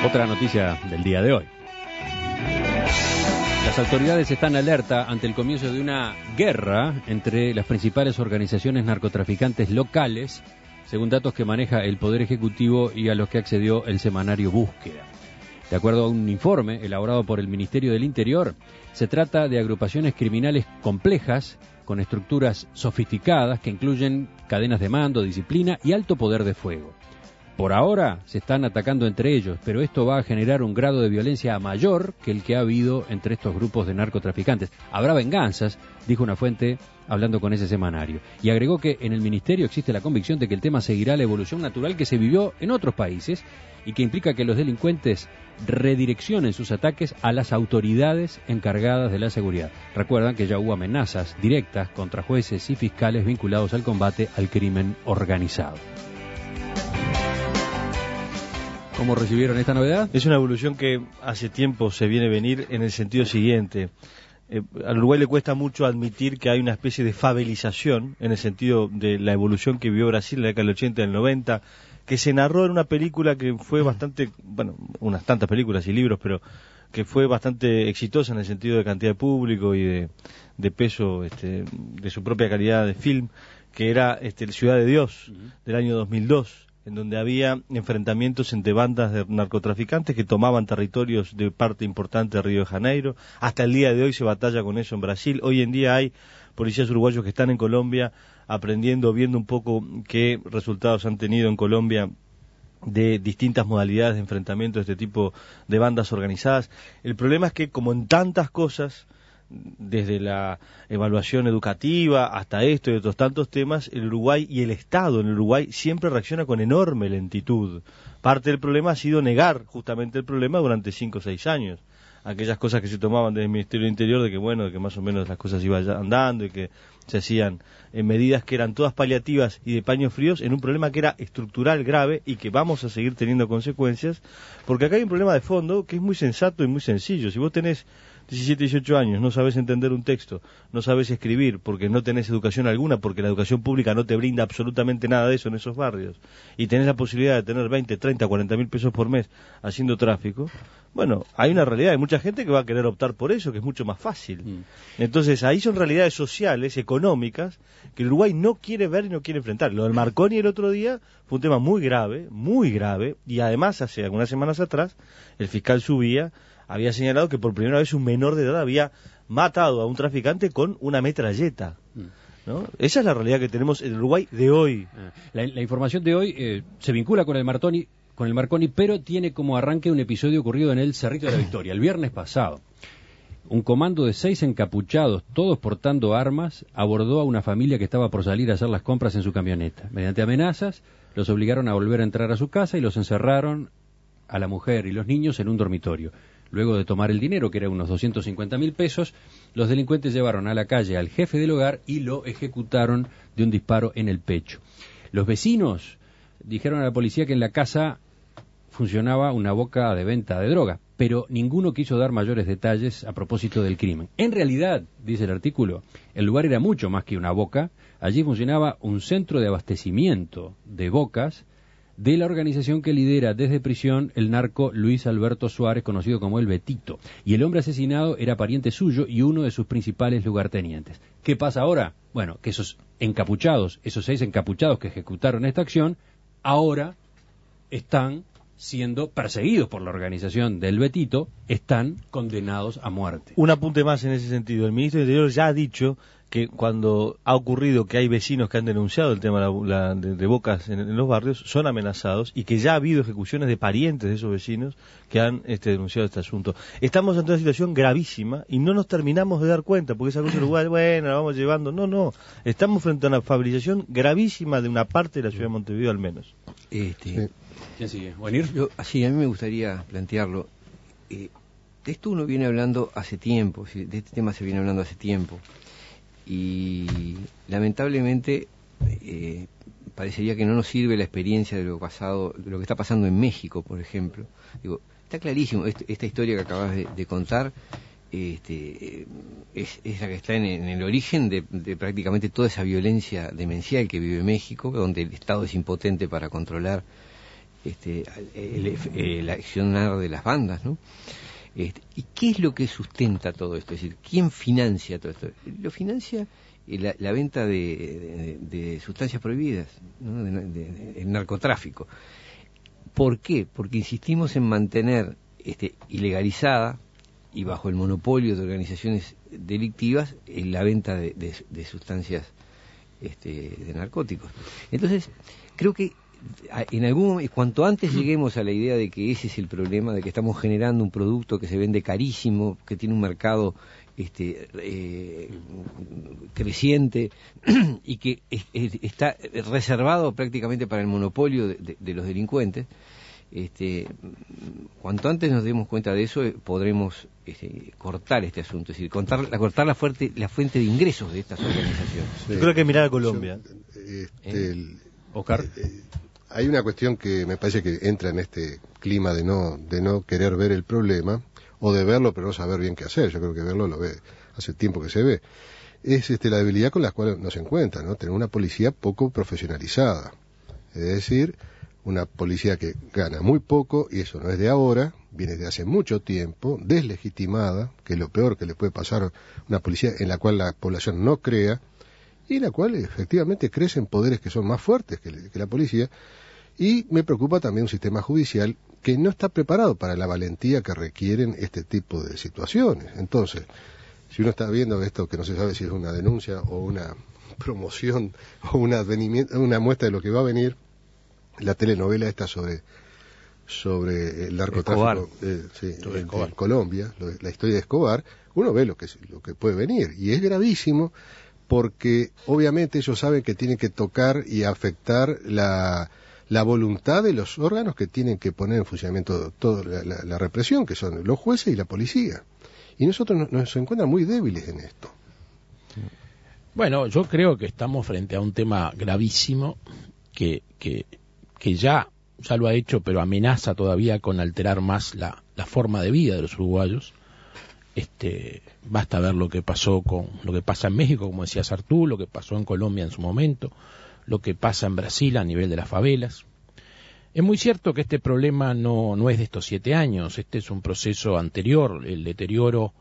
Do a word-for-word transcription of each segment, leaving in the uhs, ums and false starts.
Otra noticia del día de hoy. Las autoridades están alerta ante el comienzo de una guerra entre las principales organizaciones narcotraficantes locales, según datos que maneja el Poder Ejecutivo y a los que accedió el semanario Búsqueda. De acuerdo a un informe elaborado por el Ministerio del Interior, se trata de agrupaciones criminales complejas, con estructuras sofisticadas que incluyen cadenas de mando, disciplina y alto poder de fuego. Por ahora se están atacando entre ellos, pero esto va a generar un grado de violencia mayor que el que ha habido entre estos grupos de narcotraficantes. Habrá venganzas, dijo una fuente hablando con ese semanario. Y agregó que en el ministerio existe la convicción de que el tema seguirá la evolución natural que se vivió en otros países y que implica que los delincuentes redireccionen sus ataques a las autoridades encargadas de la seguridad. Recuerdan que ya hubo amenazas directas contra jueces y fiscales vinculados al combate al crimen organizado. ¿Cómo recibieron esta novedad? Es una evolución que hace tiempo se viene a venir en el sentido siguiente. Eh, al Uruguay le cuesta mucho admitir que hay una especie de favelización en el sentido de la evolución que vivió Brasil en la década del ochenta y del noventa, que se narró en una película que fue bastante, bueno, unas tantas películas y libros, pero que fue bastante exitosa en el sentido de cantidad de público y de, de peso, este, de su propia calidad de film, que era este, Ciudad de Dios, uh-huh. del año dos mil dos. En donde había enfrentamientos entre bandas de narcotraficantes que tomaban territorios de parte importante de Río de Janeiro. Hasta el día de hoy se batalla con eso en Brasil. Hoy en día hay policías uruguayos que están en Colombia aprendiendo, viendo un poco qué resultados han tenido en Colombia de distintas modalidades de enfrentamiento de este tipo de bandas organizadas. El problema es que, como en tantas cosas, desde la evaluación educativa hasta esto y otros tantos temas, el Uruguay y el Estado en el Uruguay siempre reacciona con enorme lentitud. Parte del problema ha sido negar justamente el problema durante cinco o seis años. Aquellas cosas que se tomaban desde el Ministerio del Interior de que, bueno, de que más o menos las cosas iban andando y que se hacían en medidas que eran todas paliativas y de paños fríos en un problema que era estructural, grave y que vamos a seguir teniendo consecuencias, porque acá hay un problema de fondo que es muy sensato y muy sencillo. Si vos tenés diecisiete, dieciocho años, no sabes entender un texto, no sabes escribir porque no tenés educación alguna, porque la educación pública no te brinda absolutamente nada de eso en esos barrios, y tenés la posibilidad de tener veinte, treinta, cuarenta mil pesos por mes haciendo tráfico, bueno, hay una realidad, hay mucha gente que va a querer optar por eso, que es mucho más fácil. Mm. Entonces, ahí son realidades sociales, económicas, que el Uruguay no quiere ver y no quiere enfrentar. Lo del Marconi el otro día fue un tema muy grave, muy grave, y además, hace algunas semanas atrás, el fiscal Subía había señalado que por primera vez un menor de edad había matado a un traficante con una metralleta, ¿no? Esa es la realidad que tenemos en el Uruguay de hoy. La, la información de hoy eh, se vincula con el Marconi, con el Marconi, pero tiene como arranque un episodio ocurrido en el Cerrito de la Victoria, el viernes pasado. Un comando de seis encapuchados, todos portando armas, abordó a una familia que estaba por salir a hacer las compras en su camioneta. Mediante amenazas, los obligaron a volver a entrar a su casa y los encerraron a la mujer y los niños en un dormitorio. Luego de tomar el dinero, que era unos doscientos cincuenta mil pesos, los delincuentes llevaron a la calle al jefe del hogar y lo ejecutaron de un disparo en el pecho. Los vecinos dijeron a la policía que en la casa funcionaba una boca de venta de droga, pero ninguno quiso dar mayores detalles a propósito del crimen. En realidad, dice el artículo, el lugar era mucho más que una boca. Allí funcionaba un centro de abastecimiento de bocas de la organización que lidera desde prisión el narco Luis Alberto Suárez, conocido como el Betito. Y el hombre asesinado era pariente suyo y uno de sus principales lugartenientes. ¿Qué pasa ahora? Bueno, que esos encapuchados, esos seis encapuchados que ejecutaron esta acción, ahora están siendo perseguidos por la organización del Betito, están condenados a muerte. Un apunte más en ese sentido. El ministro del Interior ya ha dicho que cuando ha ocurrido que hay vecinos que han denunciado el tema de, la, de, de bocas en, en los barrios, son amenazados y que ya ha habido ejecuciones de parientes de esos vecinos que han este, denunciado este asunto. Estamos ante una situación gravísima y no nos terminamos de dar cuenta, porque esa cosa de Uruguay, bueno, la vamos llevando. No, no. Estamos frente a una favelización gravísima de una parte de la ciudad de Montevideo al menos. Este, sí. ¿Quién sigue? ¿Buenir? Yo, sí, a mí me gustaría plantearlo. Eh, de esto uno viene hablando hace tiempo, de este tema se viene hablando hace tiempo. Y lamentablemente eh, parecería que no nos sirve la experiencia de lo pasado, de lo que está pasando en México, por ejemplo. Digo, está clarísimo, este, esta historia que acabas de, de contar este, es, es la que está en, en el origen de, de prácticamente toda esa violencia demencial que vive México, donde el Estado es impotente para controlar este, el, el accionar de las bandas, ¿no? Este, ¿y qué es lo que sustenta todo esto? Es decir, ¿quién financia todo esto? Lo financia la, la venta de, de, de sustancias prohibidas, ¿no? de, de, de, el narcotráfico. ¿Por qué? Porque insistimos en mantener este, ilegalizada y bajo el monopolio de organizaciones delictivas en la venta de, de, de sustancias este, de narcóticos. Entonces, creo que en algún cuanto antes lleguemos a la idea de que ese es el problema, de que estamos generando un producto que se vende carísimo, que tiene un mercado este, eh, creciente y que es, es, está reservado prácticamente para el monopolio de, de, de los delincuentes, este, cuanto antes nos demos cuenta de eso, podremos este, cortar este asunto, es decir, cortar, cortar la, fuerte, la fuente de ingresos de estas organizaciones. Sí. Yo creo que mirar a Colombia. Yo, este, el, Oscar. Eh, eh, hay una cuestión que me parece que entra en este clima de no de no querer ver el problema, o de verlo pero no saber bien qué hacer. Yo creo que verlo lo ve, hace tiempo que se ve. Es este, la debilidad con la cual nos encuentra, ¿no? Tener una policía poco profesionalizada. Es decir, una policía que gana muy poco, y eso no es de ahora, viene de hace mucho tiempo, deslegitimada, que es lo peor que le puede pasar a una policía en la cual la población no crea, y en la cual efectivamente crecen poderes que son más fuertes que, que la policía. Y me preocupa también un sistema judicial que no está preparado para la valentía que requieren este tipo de situaciones. Entonces, si uno está viendo esto que no se sabe si es una denuncia o una promoción o un advenimiento, una muestra de lo que va a venir, la telenovela esta sobre sobre el narcotráfico eh, sí, en, en Colombia, lo, la historia de Escobar, uno ve lo que lo que puede venir, y es gravísimo porque obviamente ellos saben que tienen que tocar y afectar la la voluntad de los órganos que tienen que poner en funcionamiento toda la, la, la represión, que son los jueces y la policía. Y nosotros nos, nos encuentran muy débiles en esto. Bueno, yo creo que estamos frente a un tema gravísimo que, que, que ya, ya lo ha hecho, pero amenaza todavía con alterar más la, la forma de vida de los uruguayos. Este, basta ver lo que pasó con lo que pasa en México, como decía Sartú, lo que pasó en Colombia en su momento, lo que pasa en Brasil a nivel de las favelas. Es muy cierto que este problema no, no es de estos siete años, este es un proceso anterior, el deterioro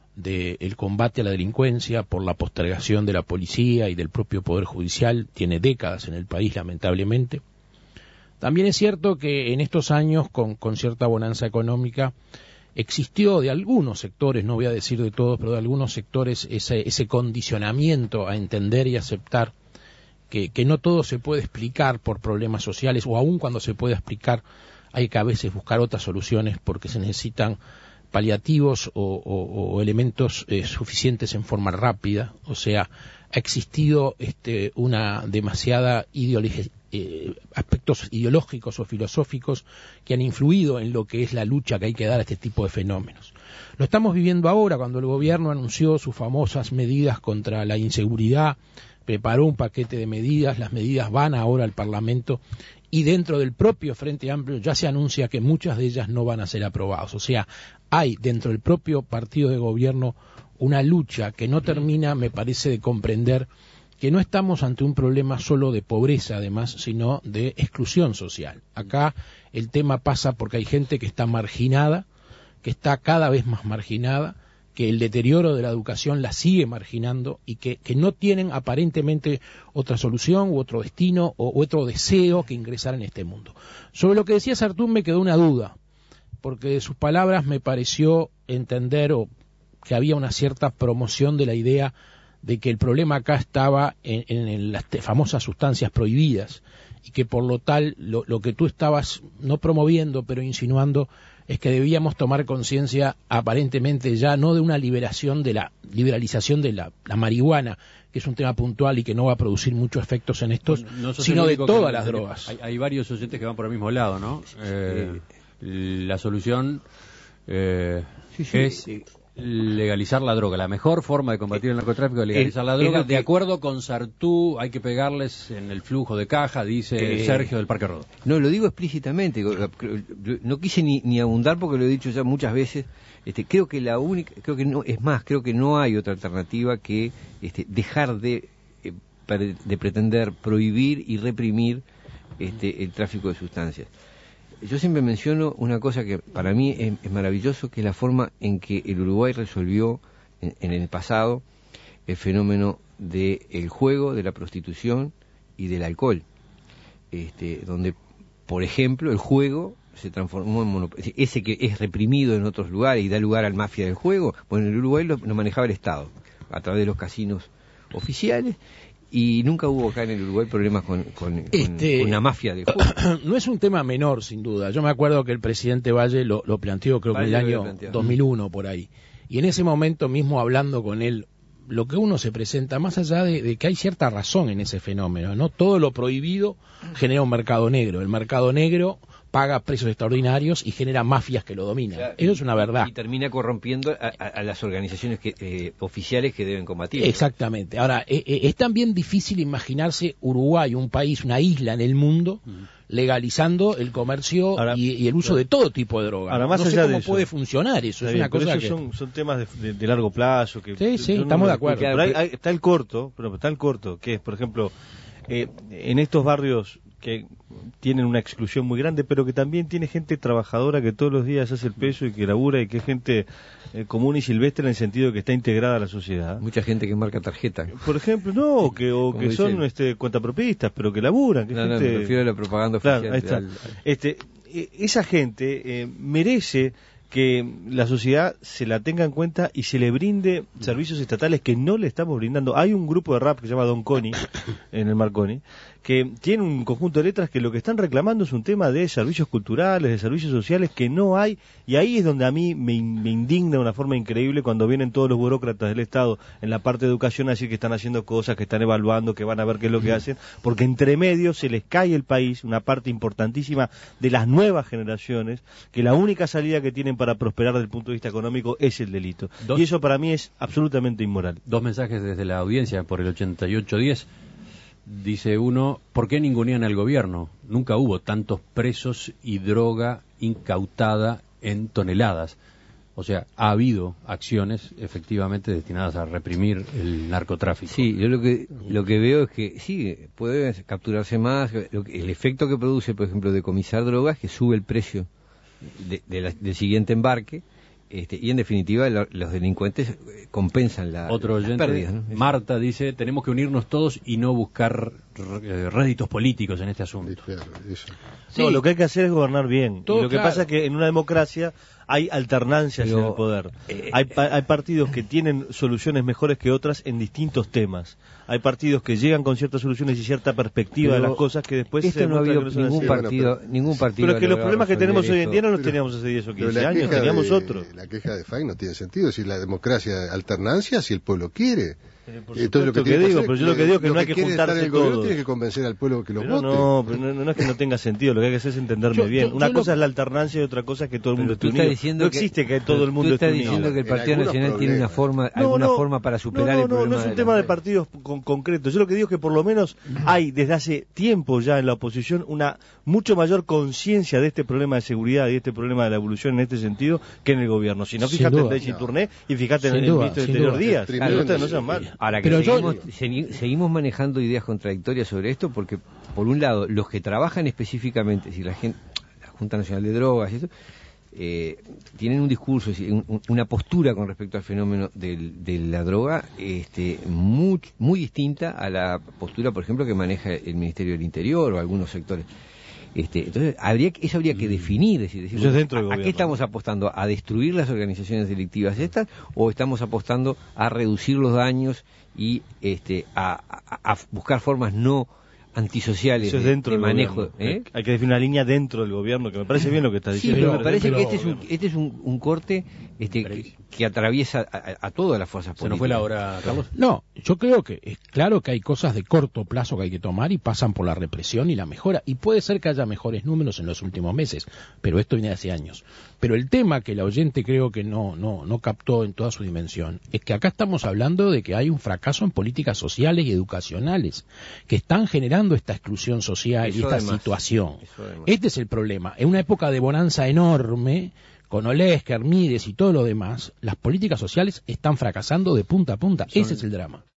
del combate a la delincuencia por la postergación de la policía y del propio Poder Judicial tiene décadas en el país, lamentablemente. También es cierto que en estos años, con, con cierta bonanza económica, existió de algunos sectores, no voy a decir de todos, pero de algunos sectores ese, ese condicionamiento a entender y aceptar Que, que no todo se puede explicar por problemas sociales, o aun cuando se puede explicar hay que a veces buscar otras soluciones porque se necesitan paliativos o, o, o elementos eh, suficientes en forma rápida. O sea, ha existido este, una demasiada ideología, eh, aspectos ideológicos o filosóficos que han influido en lo que es la lucha que hay que dar a este tipo de fenómenos. Lo estamos viviendo ahora cuando el gobierno anunció sus famosas medidas contra la inseguridad, preparó un paquete de medidas, las medidas van ahora al Parlamento y dentro del propio Frente Amplio ya se anuncia que muchas de ellas no van a ser aprobadas. O sea, hay dentro del propio partido de gobierno una lucha que no termina, me parece, de comprender que no estamos ante un problema solo de pobreza, además, sino de exclusión social. Acá el tema pasa porque hay gente que está marginada, que está cada vez más marginada, que el deterioro de la educación la sigue marginando y que, que no tienen aparentemente otra solución u otro destino o u otro deseo que ingresar en este mundo. Sobre lo que decía Sartún me quedó una duda, porque de sus palabras me pareció entender o que había una cierta promoción de la idea de que el problema acá estaba en, en, en las famosas sustancias prohibidas y que por lo tal lo, lo que tú estabas no promoviendo pero insinuando es que debíamos tomar conciencia aparentemente ya no de una liberación de la liberalización de la, la marihuana, que es un tema puntual y que no va a producir muchos efectos en estos, bueno, no sino de todas las drogas. Hay, hay varios oyentes que van por el mismo lado, ¿no? Eh, la solución eh, sí, sí, es sí. legalizar la droga. La mejor forma de combatir el narcotráfico es legalizar la droga. De acuerdo con Sartú, hay que pegarles en el flujo de caja, dice eh, Sergio del Parque Rodó. No, lo digo explícitamente. No quise ni, ni abundar porque lo he dicho ya muchas veces. Este, creo que la única, creo que no, es más, creo que no hay otra alternativa que este, dejar de, eh, de pretender prohibir y reprimir este, el tráfico de sustancias. yo siempre menciono una cosa que para mí es, es maravilloso, que es la forma en que el Uruguay resolvió en, en el pasado el fenómeno del juego, de la prostitución y del alcohol, este, donde, por ejemplo, el juego se transformó en monopolio, ese que es reprimido en otros lugares y da lugar al mafia del juego. Bueno, en el Uruguay lo, lo manejaba el Estado a través de los casinos oficiales, y nunca hubo acá en el Uruguay problemas con, con, este, con, con la mafia del juego. No es un tema menor, sin duda. Yo me acuerdo que el presidente Valle lo, lo planteó, creo Valle que en el año dos mil uno, por ahí. Y en ese momento mismo, hablando con él, lo que uno se presenta, más allá de, de que hay cierta razón en ese fenómeno, ¿no? Todo lo prohibido genera un mercado negro. El mercado negro paga precios extraordinarios y genera mafias que lo dominan. Claro, eso es una verdad. Y termina corrompiendo a, a, a las organizaciones que, eh, oficiales que deben combatir. Exactamente. Ahora, eh, eh, es también difícil imaginarse Uruguay, un país, una isla en el mundo, mm. legalizando el comercio ahora, y, y el uso claro. de todo tipo de drogas. Ahora, más no sé allá cómo de eso, puede funcionar eso. Es bien, una cosa esos que... son, son temas de, de, de largo plazo. Que sí, sí, estamos no, de acuerdo. Pero hay, hay, está el corto, pero está el corto, que es, por ejemplo, eh, en estos barrios que tienen una exclusión muy grande, pero que también tiene gente trabajadora que todos los días hace el peso y que labura, y que es gente eh, común y silvestre en el sentido de que está integrada a la sociedad. Mucha gente que marca tarjeta. Por ejemplo, no, o que, o que son este, cuentapropistas, pero que laburan. Que no, gente... no, me refiero a la propaganda oficial. Claro, ahí está. Al, al... Este, esa gente eh, merece que la sociedad se la tenga en cuenta y se le brinde servicios estatales que no le estamos brindando. Hay un grupo de rap que se llama Don Coni, en el Marconi, que tiene un conjunto de letras que lo que están reclamando es un tema de servicios culturales, de servicios sociales que no hay, y ahí es donde a mí me, me indigna de una forma increíble cuando vienen todos los burócratas del Estado en la parte de educación a decir que están haciendo cosas, que están evaluando, que van a ver qué es lo que hacen, porque entre medio se les cae el país, una parte importantísima de las nuevas generaciones, que la única salida que tienen para prosperar desde el punto de vista económico es el delito. Dos, y eso para mí es absolutamente inmoral. Dos mensajes desde la audiencia por el ochenta y ocho diez. Dice uno, ¿por qué ningunean al gobierno? Nunca hubo tantos presos y droga incautada en toneladas. O sea, ha habido acciones efectivamente destinadas a reprimir el narcotráfico. Sí, yo lo que lo que veo es que sí, puede capturarse más. Lo que, el efecto que produce, por ejemplo, decomisar drogas, es que sube el precio de, de la, del siguiente embarque. Este, y en definitiva lo, los delincuentes compensan la, Otro oyente, las pérdidas, ¿no? Marta dice, tenemos que unirnos todos y no buscar eh, réditos políticos en este asunto. Sí, claro, eso. Sí. No, lo que hay que hacer es gobernar bien. Todo, y lo que claro. pasa es que en una democracia hay alternancias Pero, en el poder. Eh, hay, hay partidos que tienen soluciones mejores que otras en distintos temas. Hay partidos que llegan con ciertas soluciones y cierta perspectiva de las cosas que después esto se no ha habido no ningún así. partido, bueno, pero, ningún partido. Pero es que los problemas que tenemos eso. hoy en día no los pero, teníamos hace diez o quince años, teníamos de, otros. La queja de Fay no tiene sentido. Si la democracia alternancia, si el pueblo quiere. Eh, por Entonces, lo que, que digo, hacer, pero yo lo que digo es que no hay que juntarse todos. Tiene que convencer al pueblo que lo pero vote. No, pero no, no es que no tenga sentido, lo que hay que hacer es entenderme yo, bien. Yo, Una yo cosa lo... es la alternancia y otra cosa es que todo el mundo esté unido. No existe que, que todo el mundo esté unido. Tú estás diciendo que el Partido Nacional tiene una forma, alguna no, no, forma para superar no, no, el problema. No, no es un tema de partidos con, concretos. Yo lo que digo es que por lo menos hay desde hace tiempo ya en la oposición una mucho mayor conciencia de este problema de seguridad y de este problema de la evolución en este sentido que en el gobierno. Si no, fíjate en Daisy Tourné y fíjate en el ministro del Interior Díaz. Ustedes no sean mal. Ahora que seguimos, seguimos manejando ideas contradictorias sobre esto, porque por un lado los que trabajan específicamente, si la gente, la Junta Nacional de Drogas y eso, eh, tienen un discurso, un, una postura con respecto al fenómeno del, de la droga, este, muy, muy distinta a la postura, por ejemplo, que maneja el Ministerio del Interior o algunos sectores. Este, entonces, habría, eso habría que definir, es decir, eso es dentro del ¿a, ¿a qué estamos apostando? ¿A destruir las organizaciones delictivas estas o estamos apostando a reducir los daños y este, a, a, a buscar formas no antisociales Eso es dentro de, de del manejo? ¿eh? Hay que definir una línea dentro del gobierno, que me parece bien lo que está Sí, diciendo. pero me pero parece pero que este es un, este es un, un corte este, que, que atraviesa a, a todas las fuerzas políticas. ¿Se nos fue la hora, Carlos? No, yo creo que es claro que hay cosas de corto plazo que hay que tomar y pasan por la represión y la mejora. Y puede ser que haya mejores números en los últimos meses, pero esto viene de hace años. Pero el tema que el oyente creo que no, no, no captó en toda su dimensión es que acá estamos hablando de que hay un fracaso en políticas sociales y educacionales que están generando esta exclusión social Eso y esta además, situación. Este es el problema. En una época de bonanza enorme, con Olesker, Mides y todo lo demás, las políticas sociales están fracasando de punta a punta. Ese es el drama.